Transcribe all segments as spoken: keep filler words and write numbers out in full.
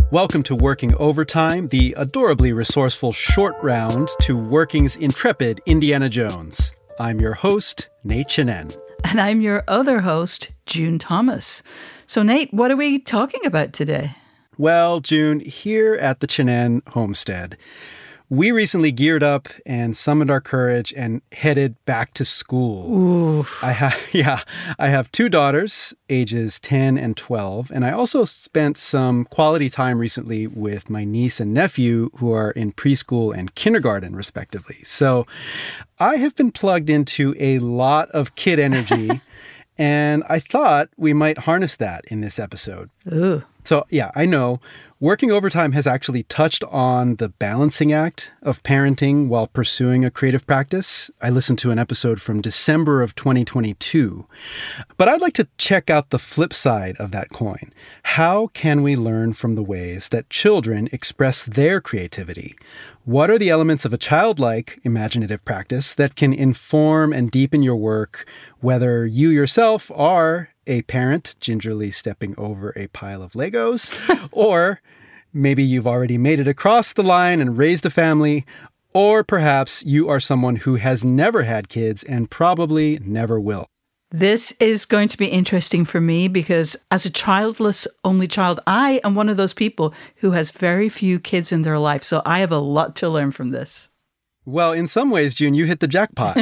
Welcome to Working Overtime, the adorably resourceful short round to working's intrepid Indiana Jones. I'm your host, Nate Chinen. And I'm your other host, June Thomas. So Nate, what are we talking about today? Well, June, here at the Chinen homestead, we recently geared up and summoned our courage and headed back to school. Oof. I have, yeah, I have two daughters, ages ten and twelve, and I also spent some quality time recently with my niece and nephew who are in preschool and kindergarten, respectively. So I have been plugged into a lot of kid energy, and I thought we might harness that in this episode. Ooh. So, yeah, I know Working Overtime has actually touched on the balancing act of parenting while pursuing a creative practice. I listened to an episode from December of twenty twenty-two. But I'd like to check out the flip side of that coin. How can we learn from the ways that children express their creativity? What are the elements of a childlike imaginative practice that can inform and deepen your work, whether you yourself are a parent gingerly stepping over a pile of Legos, or maybe you've already made it across the line and raised a family, or perhaps you are someone who has never had kids and probably never will. This is going to be interesting for me because as a childless only child, I am one of those people who has very few kids in their life. So I have a lot to learn from this. Well, in some ways, June, you hit the jackpot.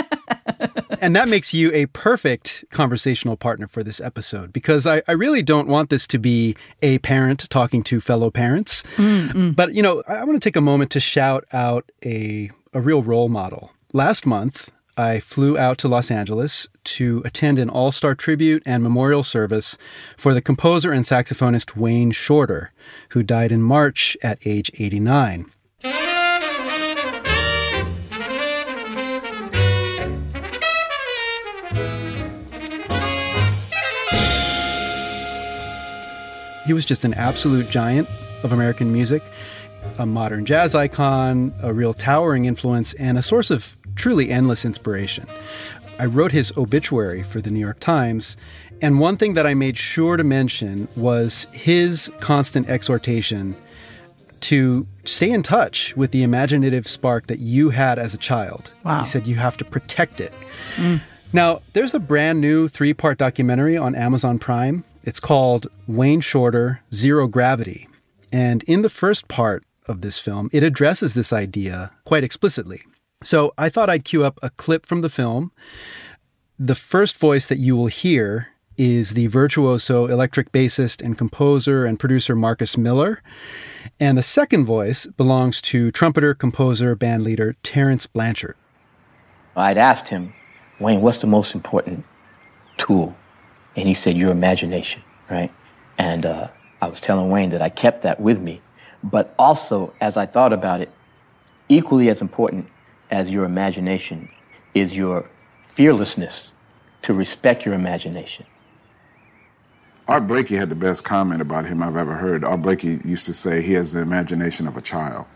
And that makes you a perfect conversational partner for this episode, because I, I really don't want this to be a parent talking to fellow parents. Mm-mm. But, you know, I, I want to take a moment to shout out a, a real role model. Last month, I flew out to Los Angeles to attend an all-star tribute and memorial service for the composer and saxophonist Wayne Shorter, who died in March at age eighty-nine. He was just an absolute giant of American music, a modern jazz icon, a real towering influence, and a source of truly endless inspiration. I wrote his obituary for the New York Times, and one thing that I made sure to mention was his constant exhortation to stay in touch with the imaginative spark that you had as a child. Wow. He said you have to protect it. Mm. Now, there's a brand new three-part documentary on Amazon Prime. It's called Wayne Shorter, Zero Gravity. And in the first part of this film, it addresses this idea quite explicitly. So I thought I'd cue up a clip from the film. The first voice that you will hear is the virtuoso electric bassist and composer and producer Marcus Miller. And the second voice belongs to trumpeter, composer, bandleader Terence Blanchard. I'd asked him, Wayne, what's the most important tool? And he said, your imagination, right? And uh, I was telling Wayne that I kept that with me. But also, as I thought about it, equally as important as your imagination is your fearlessness to respect your imagination. Art Blakey had the best comment about him I've ever heard. Art Blakey used to say he has the imagination of a child,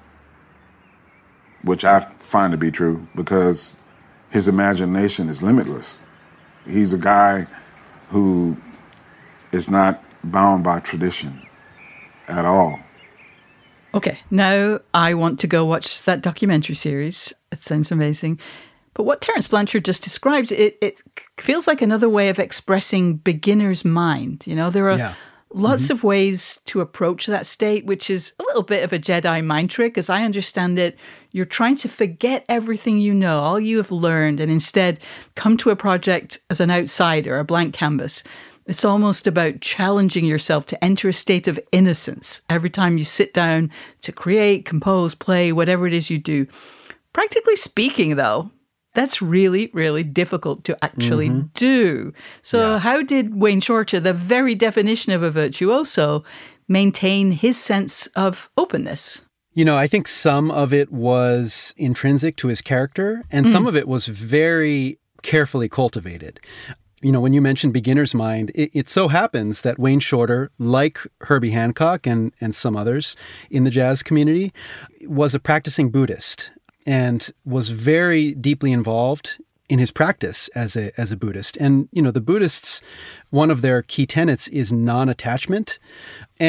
which I find to be true because his imagination is limitless. He's a guy who is not bound by tradition at all. Okay, now I want to go watch that documentary series. It sounds amazing. But what Terence Blanchard just described, it, it feels like another way of expressing beginner's mind. You know, there are yeah. lots mm-hmm. of ways to approach that state, which is a little bit of a Jedi mind trick. As I understand it, you're trying to forget everything you know, all you have learned, and instead come to a project as an outsider, a blank canvas. It's almost about challenging yourself to enter a state of innocence every time you sit down to create, compose, play, whatever it is you do. Practically speaking, though, that's really, really difficult to actually mm-hmm. do. So yeah. how did Wayne Shorter, the very definition of a virtuoso, maintain his sense of openness? You know, I think some of it was intrinsic to his character, and mm. some of it was very carefully cultivated. You know, when you mentioned beginner's mind, it, it so happens that Wayne Shorter, like Herbie Hancock and, and some others in the jazz community, was a practicing Buddhist and was very deeply involved in his practice as a as a Buddhist. And, you know, the Buddhists, one of their key tenets is non-attachment. And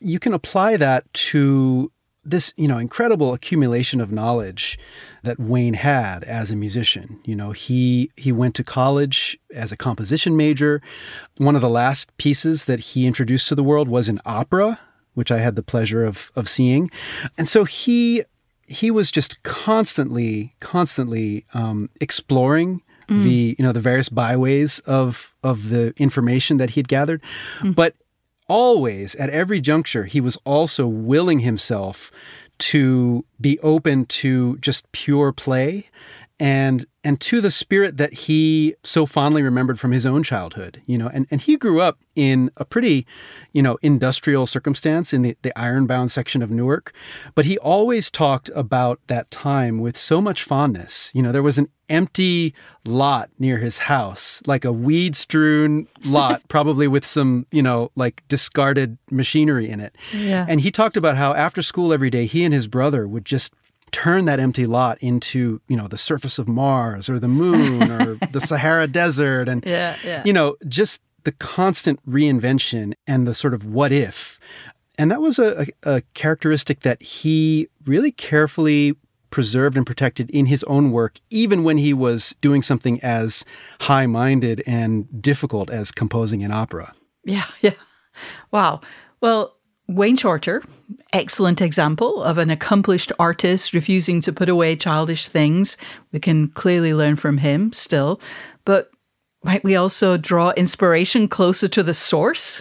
you can apply that to this, you know, incredible accumulation of knowledge that Wayne had as a musician. You know, he he went to college as a composition major. One of the last pieces that he introduced to the world was an opera, which I had the pleasure of of seeing. And so he he was just constantly, constantly um, exploring mm. the, you know, the various byways of of the information that he'd gathered. Mm. But always, at every juncture, he was also willing himself to be open to just pure play and and to the spirit that he so fondly remembered from his own childhood, you know. And, and he grew up in a pretty, you know, industrial circumstance in the, the ironbound section of Newark. But he always talked about that time with so much fondness. You know, there was an empty lot near his house, like a weed-strewn lot, probably with some, you know, like discarded machinery in it. Yeah. And he talked about how after school every day, he and his brother would just turn that empty lot into, you know, the surface of Mars or the moon or the Sahara Desert. And, yeah, yeah. you know, just the constant reinvention and the sort of what if. And that was a, a, a characteristic that he really carefully preserved and protected in his own work, even when he was doing something as high-minded and difficult as composing an opera. Yeah, yeah. Wow. Well, Wayne Shorter, excellent example of an accomplished artist refusing to put away childish things. We can clearly learn from him still. But might we also draw inspiration closer to the source?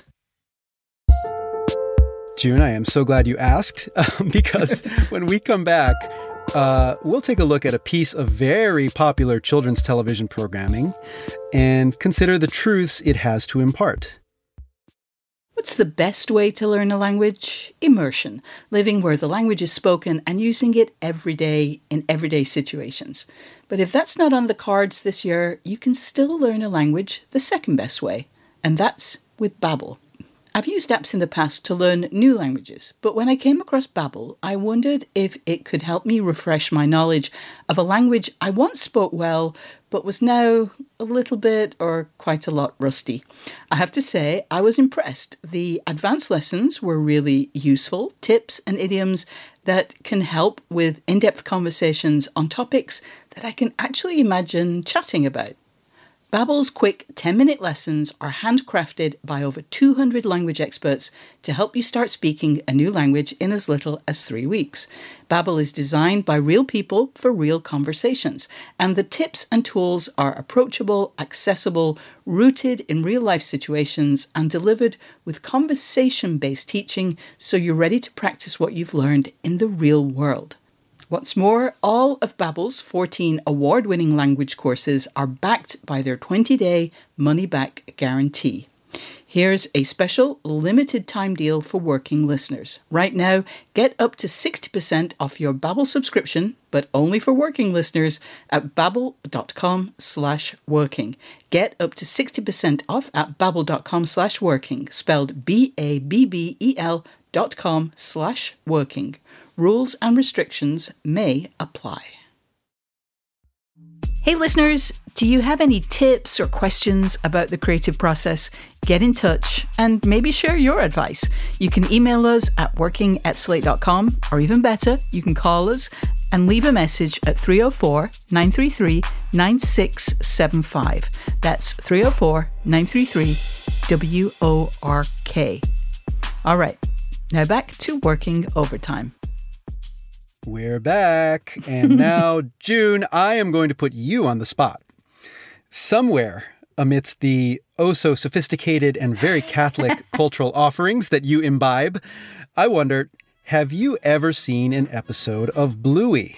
June, I am so glad you asked, um, because when we come back, uh, we'll take a look at a piece of very popular children's television programming and consider the truths it has to impart. What's the best way to learn a language? Immersion, living where the language is spoken and using it every day in everyday situations. But if that's not on the cards this year, you can still learn a language the second best way, and that's with Babbel. I've used apps in the past to learn new languages, but when I came across Babbel, I wondered if it could help me refresh my knowledge of a language I once spoke well, but was now a little bit or quite a lot rusty. I have to say, I was impressed. The advanced lessons were really useful, tips and idioms that can help with in-depth conversations on topics that I can actually imagine chatting about. Babbel's quick ten-minute lessons are handcrafted by over two hundred language experts to help you start speaking a new language in as little as three weeks. Babbel is designed by real people for real conversations, and the tips and tools are approachable, accessible, rooted in real-life situations, and delivered with conversation-based teaching so you're ready to practice what you've learned in the real world. What's more, all of Babbel's fourteen award-winning language courses are backed by their twenty-day money-back guarantee. Here's a special limited-time deal for working listeners. Right now, get up to sixty percent off your Babbel subscription, but only for working listeners, at babbel.com slash working. Get up to sixty percent off at babbel.com slash working, spelled B A B B E L dot com slash working. Rules and restrictions may apply. Hey listeners, do you have any tips or questions about the creative process? Get in touch and maybe share your advice. You can email us at working at slate dot com, or even better, you can call us and leave a message at three oh four, nine three three, nine six seven five. That's three oh four, nine three three, W O R K. All right, now back to working overtime. We're back. And now, June, I am going to put you on the spot. Somewhere amidst the oh-so-sophisticated and very Catholic cultural offerings that you imbibe, I wondered, have you ever seen an episode of Bluey?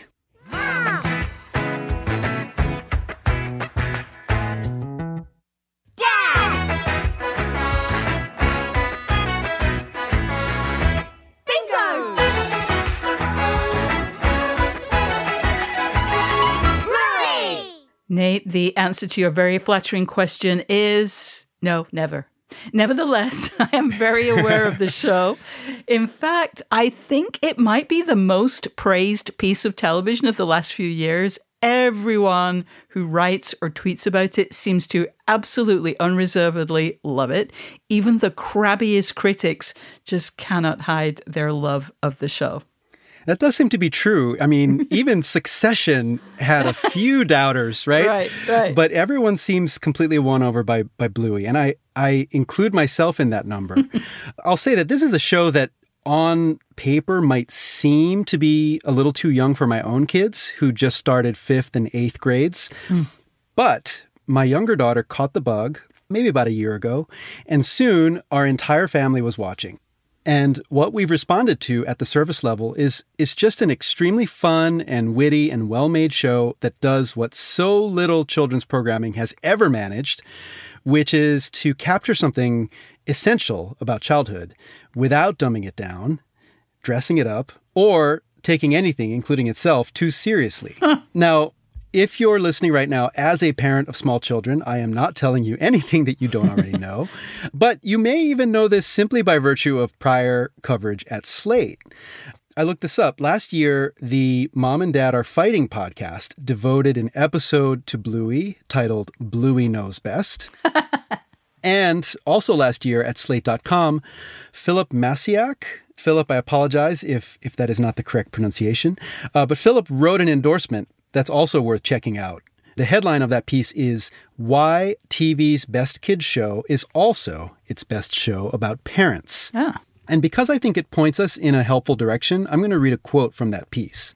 Nate, the answer to your very flattering question is no, never. Nevertheless, I am very aware of the show. In fact, I think it might be the most praised piece of television of the last few years. everyone who writes or tweets about it seems to absolutely unreservedly love it. Even the crabbiest critics just cannot hide their love of the show. That does seem to be true. I mean, even Succession had a few doubters, right? Right, right. But everyone seems completely won over by, by Bluey. And I, I include myself in that number. I'll say that this is a show that on paper might seem to be a little too young for my own kids who just started fifth and eighth grades. Mm. But my younger daughter caught the bug maybe about a year ago. And soon our entire family was watching. And what we've responded to at the service level is, is just an extremely fun and witty and well-made show that does what so little children's programming has ever managed, which is to capture something essential about childhood without dumbing it down, dressing it up, or taking anything, including itself, too seriously. Huh. Now, if you're listening right now as a parent of small children, I am not telling you anything that you don't already know, but you may even know this simply by virtue of prior coverage at Slate. I looked this up. Last year, the Mom and Dad Are Fighting podcast devoted an episode to Bluey titled Bluey Knows Best. And also last year at slate dot com, Philip Masiak, Philip, I apologize if, if that is not the correct pronunciation, uh, but Philip wrote an endorsement that's also worth checking out. The headline of that piece is Why T V's Best Kids Show is Also Its Best Show About Parents. Ah. And because I think it points us in a helpful direction, I'm going to read a quote from that piece.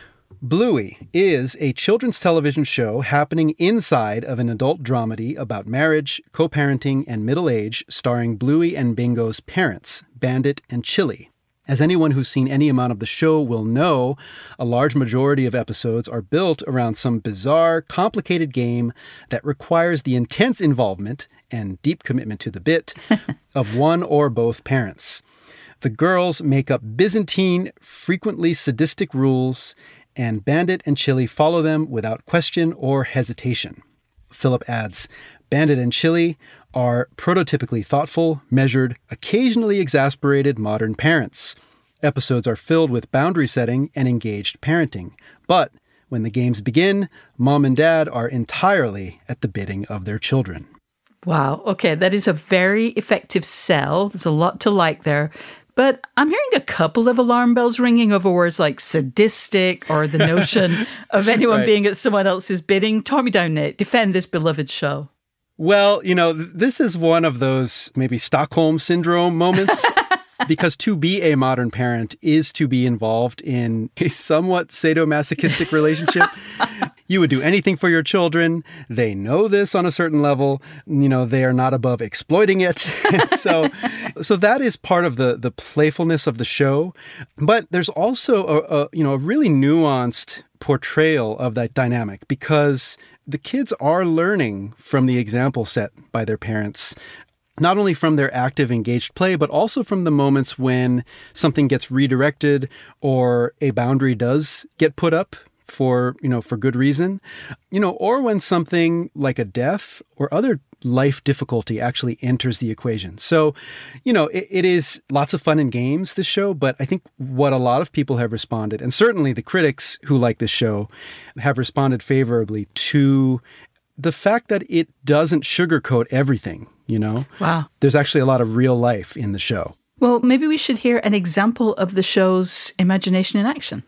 Bluey is a children's television show happening inside of an adult dramedy about marriage, co-parenting, and middle age, starring Bluey and Bingo's parents, Bandit and Chili. As anyone who's seen any amount of the show will know, a large majority of episodes are built around some bizarre, complicated game that requires the intense involvement and deep commitment to the bit of one or both parents. The girls make up Byzantine, frequently sadistic rules, and Bandit and Chili follow them without question or hesitation. Philip adds, Bandit and Chili are prototypically thoughtful, measured, occasionally exasperated modern parents. Episodes are filled with boundary setting and engaged parenting. But when the games begin, Mom and Dad are entirely at the bidding of their children. Wow. Okay, that is a very effective sell. There's a lot to like there. But I'm hearing a couple of alarm bells ringing over words like sadistic or the notion of anyone right. being at someone else's bidding. Talk me down, Nate. Defend this beloved show. Well, you know, this is one of those maybe Stockholm Syndrome moments because to be a modern parent is to be involved in a somewhat sadomasochistic relationship. You would do anything for your children. They know this on a certain level. You know, they are not above exploiting it. And so so that is part of the the playfulness of the show. But there's also a, a you know, a really nuanced portrayal of that dynamic because the kids are learning from the example set by their parents, not only from their active, engaged play, but also from the moments when something gets redirected or a boundary does get put up for, you know, for good reason, you know, or when something like a death or other life difficulty actually enters the equation. So, you know, it, it is lots of fun and games, this show, but I think what a lot of people have responded, and certainly the critics who like this show have responded favorably to the fact that it doesn't sugarcoat everything, you know? Wow. There's actually a lot of real life in the show. Well, maybe we should hear an example of the show's imagination in action.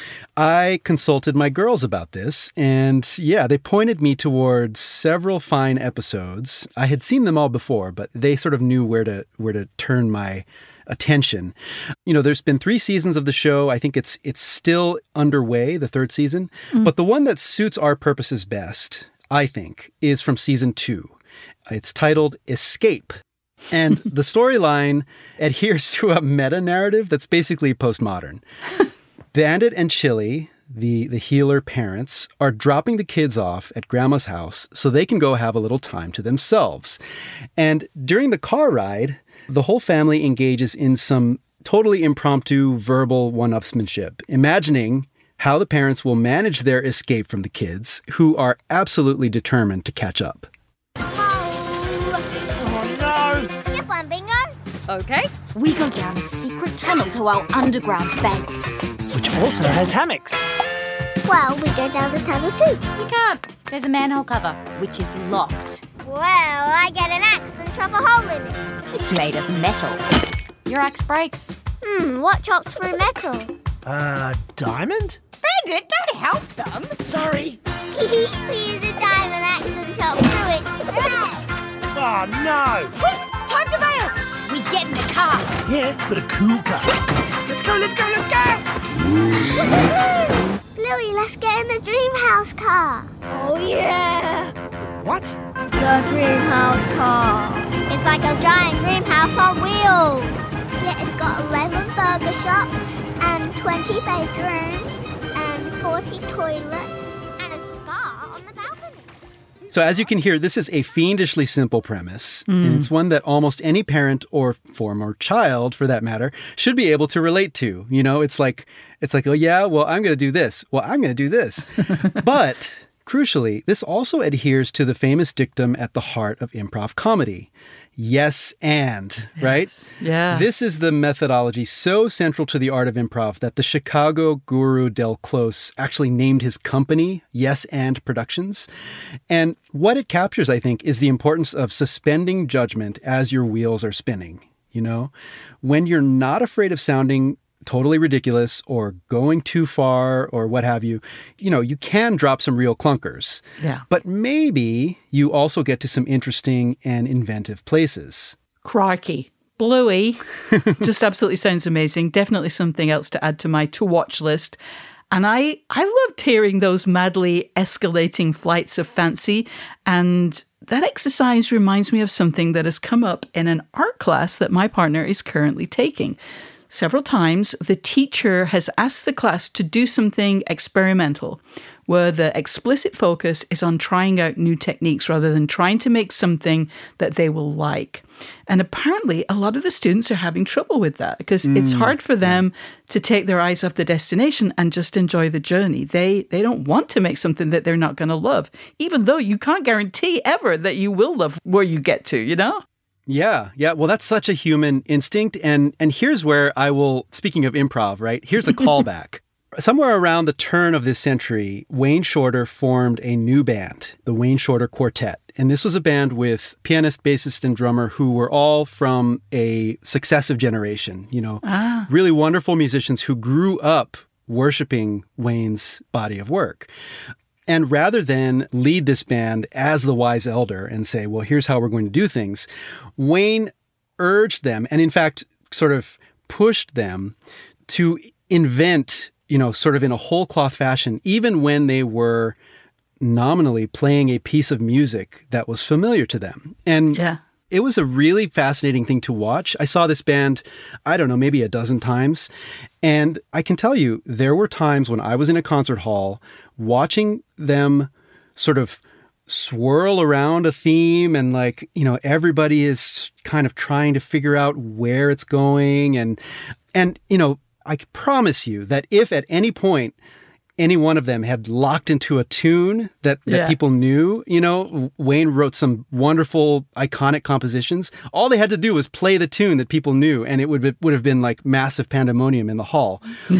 I consulted my girls about this, and yeah, they pointed me towards several fine episodes. I had seen them all before, but they sort of knew where to where to turn my attention. You know, there's been three seasons of the show. I think it's it's still underway, the third season. Mm. But the one that suits our purposes best, I think, is from season two. It's titled Escape. And the storyline adheres to a meta-narrative that's basically postmodern. Bandit and Chili, the, the healer parents, are dropping the kids off at Grandma's house so they can go have a little time to themselves. And during the car ride, the whole family engages in some totally impromptu verbal one-upsmanship, imagining how the parents will manage their escape from the kids, who are absolutely determined to catch up. Okay. We go down a secret tunnel to our underground base. Which also has hammocks. Well, we go down the tunnel too. You can't. There's a manhole cover, which is locked. Well, I get an axe and chop a hole in it. It's made of metal. Your axe breaks. Hmm, what chops through metal? Uh, diamond? Bandit, don't help them. Sorry. We use a diamond axe and chop through it. Oh, no. Quick, time to bail. We get in the car. Yeah, but a cool car. Let's go, let's go, let's go! Bluey, let's get in the dream house car. Oh, yeah. What? The dream house car. It's like a giant dream house on wheels. Yeah, it's got eleven burger shops and twenty bedrooms and forty toilets and a spa on the balcony. So as you can hear, this is a fiendishly simple premise, mm. and it's one that almost any parent or former child, for that matter, should be able to relate to. You know, it's like, it's like, oh yeah, well, I'm going to do this. Well, I'm going to do this. But crucially, this also adheres to the famous dictum at the heart of improv comedy. Yes, and, right? Yes. Yeah. This is the methodology so central to the art of improv that the Chicago guru Del Close actually named his company Yes and Productions. And what it captures, I think, is the importance of suspending judgment as your wheels are spinning. You know, when you're not afraid of sounding totally ridiculous or going too far or what have you, you know, you can drop some real clunkers. Yeah. But maybe you also get to some interesting and inventive places. Crikey. Bluey just absolutely sounds amazing. Definitely something else to add to my to-watch list. And I, I loved hearing those madly escalating flights of fancy. And that exercise reminds me of something that has come up in an art class that my partner is currently taking. Several times, the teacher has asked the class to do something experimental, where the explicit focus is on trying out new techniques rather than trying to make something that they will like. And apparently, a lot of the students are having trouble with that because mm, it's hard for them yeah. to take their eyes off the destination and just enjoy the journey. They they don't want to make something that they're not going to love, even though you can't guarantee ever that you will love where you get to, you know? Yeah, yeah. Well, that's such a human instinct. And and here's where I will, speaking of improv, right? Here's a callback. Somewhere around the turn of this century, Wayne Shorter formed a new band, the Wayne Shorter Quartet. And this was a band with pianist, bassist, and drummer who were all from a successive generation, you know, ah. really wonderful musicians who grew up worshiping Wayne's body of work. And rather than lead this band as the wise elder and say, well, here's how we're going to do things, Wayne urged them and, in fact, sort of pushed them to invent, you know, sort of in a whole cloth fashion, even when they were nominally playing a piece of music that was familiar to them. And yeah. It was a really fascinating thing to watch. I saw this band, I don't know, maybe a dozen times. And I can tell you, there were times when I was in a concert hall watching them sort of swirl around a theme and like, you know, everybody is kind of trying to figure out where it's going. And, and you know, I promise you that if at any point any one of them had locked into a tune that, that yeah. people knew, you know, Wayne wrote some wonderful, iconic compositions. All they had to do was play the tune that people knew, and it would be, would have been like massive pandemonium in the hall.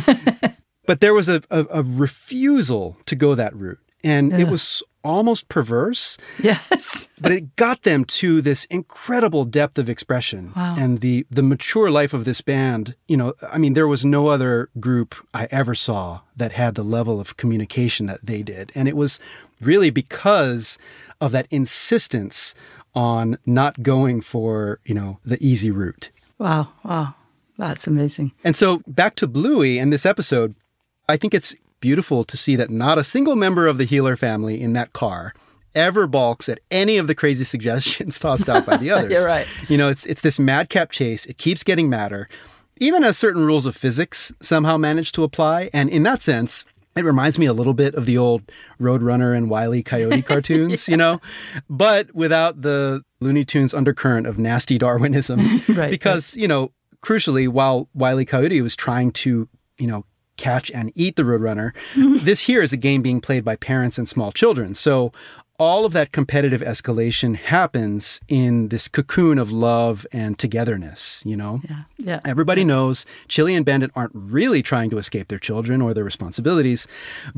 But there was a, a, a refusal to go that route. And yeah. it was almost perverse. Yes. But it got them to this incredible depth of expression. Wow. And the the mature life of this band, you know, I mean, there was no other group I ever saw that had the level of communication that they did. And it was really because of that insistence on not going for, you know, the easy route. Wow. Wow. That's amazing. And so back to Bluey and this episode, I think it's beautiful to see that not a single member of the Healer family in that car ever balks at any of the crazy suggestions tossed out by the others. You're right. You know, it's it's this madcap chase. It keeps getting madder, even as certain rules of physics somehow manage to apply. And in that sense, it reminds me a little bit of the old Roadrunner and Wile E. Coyote cartoons, yeah. you know, but without the Looney Tunes undercurrent of nasty Darwinism. right. Because, right. you know, crucially, while Wile E. Coyote was trying to, you know, catch and eat the Roadrunner, this here is a game being played by parents and small children. So all of that competitive escalation happens in this cocoon of love and togetherness, you know? Yeah, yeah. Everybody yeah. knows Chili and Bandit aren't really trying to escape their children or their responsibilities, but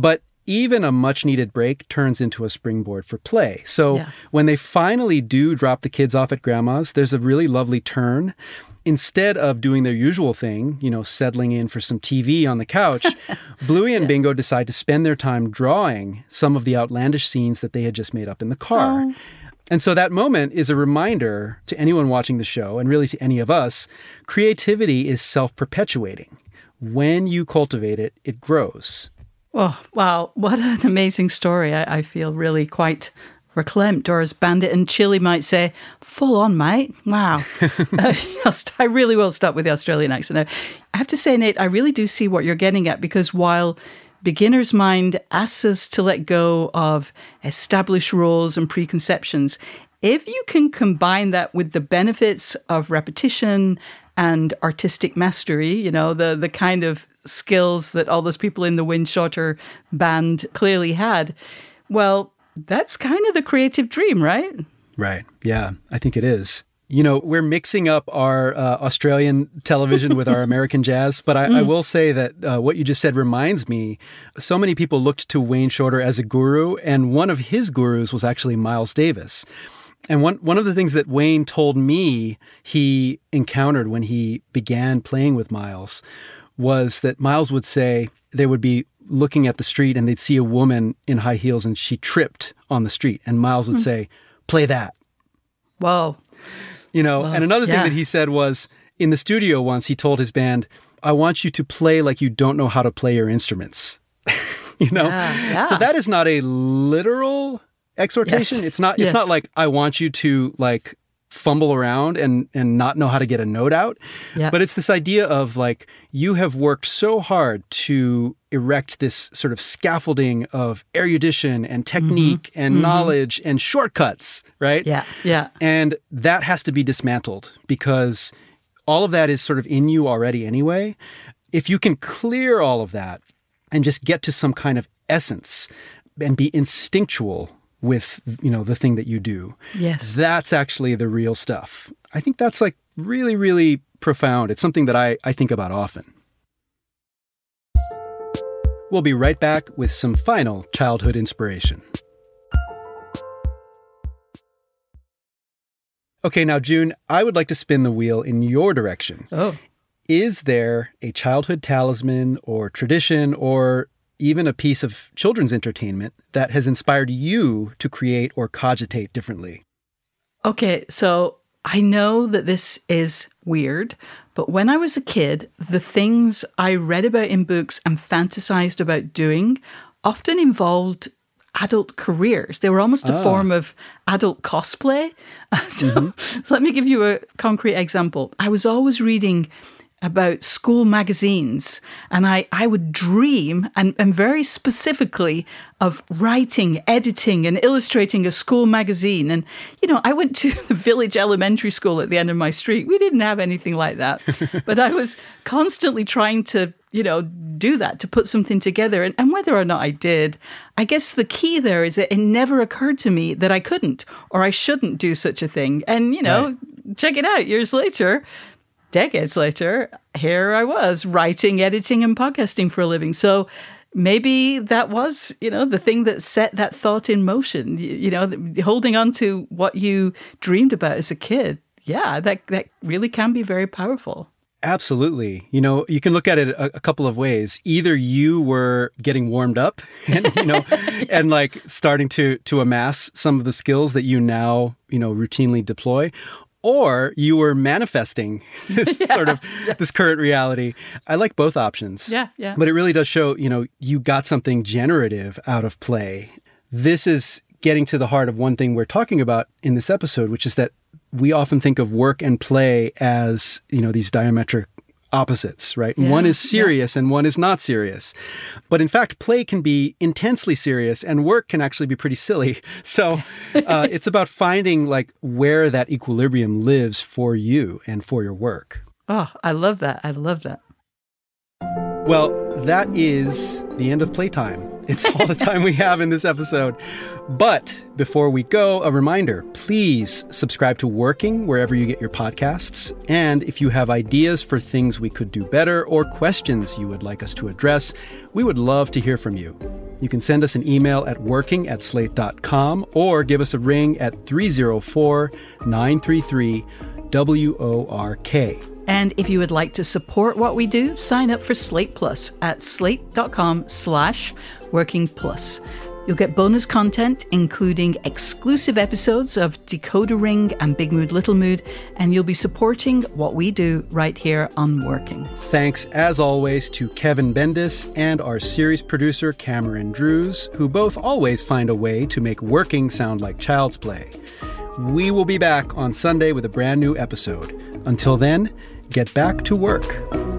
even a much needed break turns into a springboard for play. So Yeah. when they finally do drop the kids off at grandma's, there's a really lovely turn. Instead of doing their usual thing, you know, settling in for some T V on the couch, Bluey and Bingo decide to spend their time drawing some of the outlandish scenes that they had just made up in the car. Oh. And so that moment is a reminder to anyone watching the show, and really to any of us, creativity is self-perpetuating. When you cultivate it, it grows. Oh, wow. What an amazing story. I, I feel really quite verklempt, or as Bandit and Chili might say, full on, mate. Wow. uh, I really will stop with the Australian accent now. I have to say, Nate, I really do see what you're getting at, because while Beginner's Mind asks us to let go of established roles and preconceptions, if you can combine that with the benefits of repetition and artistic mastery, you know, the the kind of skills that all those people in the Windshotter band clearly had, well, that's kind of the creative dream, right? Right. Yeah, I think it is. You know, we're mixing up our uh, Australian television with our American jazz, but I, mm. I will say that uh, what you just said reminds me, so many people looked to Wayne Shorter as a guru, and one of his gurus was actually Miles Davis. And one, one of the things that Wayne told me he encountered when he began playing with Miles was that Miles would say they would be looking at the street and they'd see a woman in high heels and she tripped on the street. And Miles would mm. say, play that. Whoa. You know, Whoa. And another thing yeah. that he said was, in the studio once, he told his band, I want you to play like you don't know how to play your instruments. you know? Yeah, yeah. So that is not a literal exhortation. Yes. It's not, it's yes. not like, I want you to like fumble around and, and not know how to get a note out. Yeah. But it's this idea of like, you have worked so hard to erect this sort of scaffolding of erudition and technique mm-hmm. and mm-hmm. knowledge and shortcuts, right? Yeah, yeah. And that has to be dismantled because all of that is sort of in you already anyway. If you can clear all of that and just get to some kind of essence and be instinctual with, you know, the thing that you do. Yes. That's actually the real stuff. I think that's like really, really profound. It's something that I, I think about often. We'll be right back with some final childhood inspiration. Okay, now, June, I would like to spin the wheel in your direction. Oh. Is there a childhood talisman or tradition or even a piece of children's entertainment that has inspired you to create or cogitate differently? Okay, so I know that this is weird, but when I was a kid, the things I read about in books and fantasized about doing often involved adult careers. They were almost a ah. form of adult cosplay. so, mm-hmm. so let me give you a concrete example. I was always reading about school magazines, and I, I would dream, and, and very specifically, of writing, editing, and illustrating a school magazine. And, you know, I went to the village elementary school at the end of my street. We didn't have anything like that. But I was constantly trying to, you know, do that, to put something together. And, and whether or not I did, I guess the key there is that it never occurred to me that I couldn't or I shouldn't do such a thing. And, you know, right. check it out, years later, decades later, here I was writing, editing, and podcasting for a living. So maybe that was, you know, the thing that set that thought in motion, you, you know, holding on to what you dreamed about as a kid. Yeah, that, that really can be very powerful. Absolutely. You know, you can look at it a, a couple of ways. Either you were getting warmed up and, you know, yeah. and like starting to, to amass some of the skills that you now, you know, routinely deploy, or you were manifesting this yeah, sort of yeah. this current reality. I like both options. Yeah, yeah. But it really does show, you know, you got something generative out of play. This is getting to the heart of one thing we're talking about in this episode, which is that we often think of work and play as, you know, these diametric opposites, right? Yeah, one is serious yeah. and one is not serious. But in fact, play can be intensely serious and work can actually be pretty silly. So uh, it's about finding like where that equilibrium lives for you and for your work. Oh, I love that. I love that. Well, that is the end of Playtime. It's all the time we have in this episode. But before we go, a reminder, please subscribe to Working wherever you get your podcasts. And if you have ideas for things we could do better or questions you would like us to address, we would love to hear from you. You can send us an email at working at slate dot com or give us a ring at three oh four, nine three three, W O R K. And if you would like to support what we do, sign up for Slate Plus at slate.com slash working plus. You'll get bonus content, including exclusive episodes of Decoder Ring and Big Mood, Little Mood, and you'll be supporting what we do right here on Working. Thanks, as always, to Kevin Bendis and our series producer, Cameron Drews, who both always find a way to make Working sound like child's play. We will be back on Sunday with a brand new episode. Until then, get back to work.